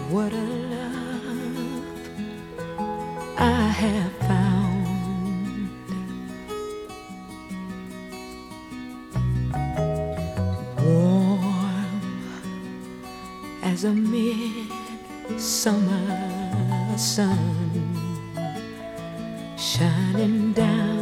What a love I have found. Warm as a midsummer sun, shining down